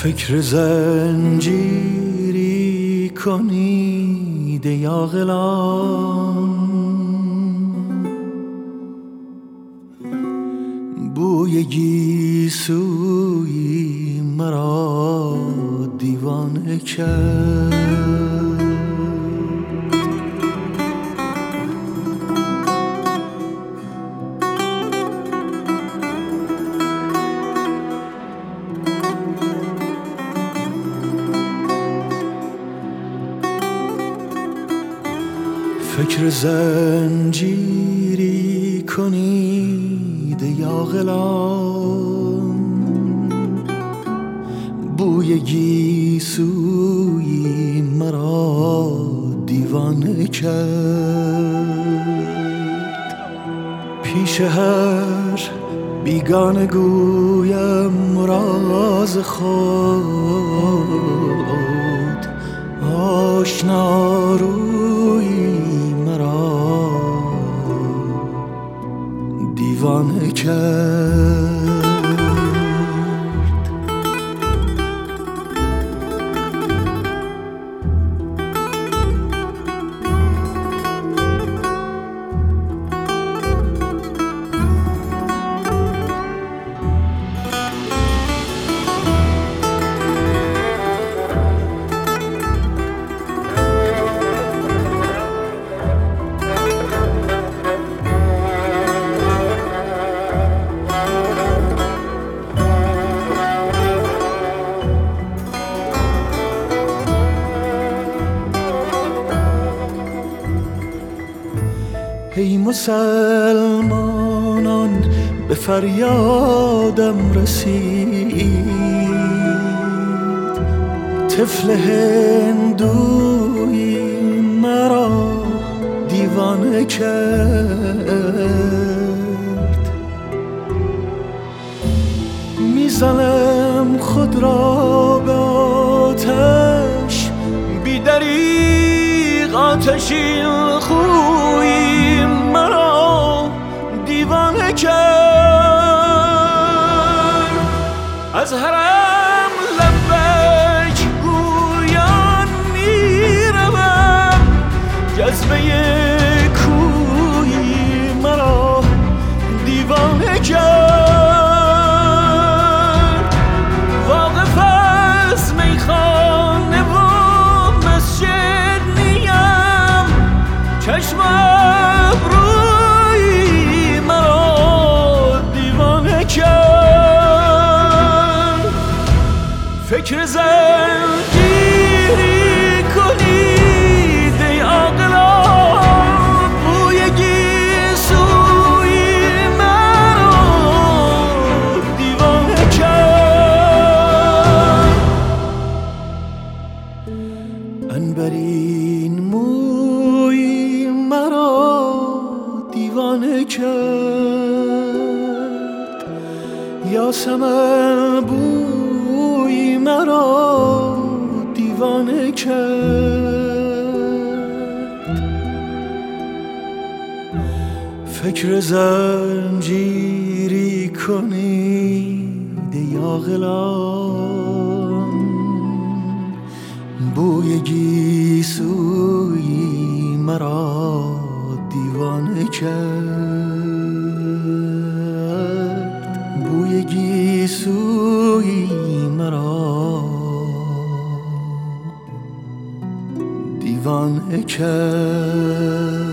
فکر زنجیری کنید ای عاقلان، بوی گیسویی مرا دیوانه کرد. فکر زنجیری کنید ای عاقلان، بوی گیسویی مرا دیوانه کرد. پیش هر بیگانه گویم راز خود، آشنا رویی مرا دیوانه کرد. ای مسلمانان به فریادم رسید، طفل هندویی مرا دیوانه کرد. میزنم خود را به آتش، بی دریغ آتشین خویی مرا دیوانه کرد. از حرم لبیک گویان میروم، جذبه کویی مرا دیوانه کرد. واقف از میخانه و مسجد نیم، چشم ابرویی مرا دیوانه کرد. فکر زنجیری کنید ای عاقلان، بوی گیسویی مرا دیوانه کرد. عنبرین مویی مرا دیوانه کرد. یاسمن بویی مرا دیوانه کرد. فکر زنجیری کنید ای عاقلان، بوی گیسویی مرا دیوانه کرد. بوی گیسویی مرا دیوانه کرد.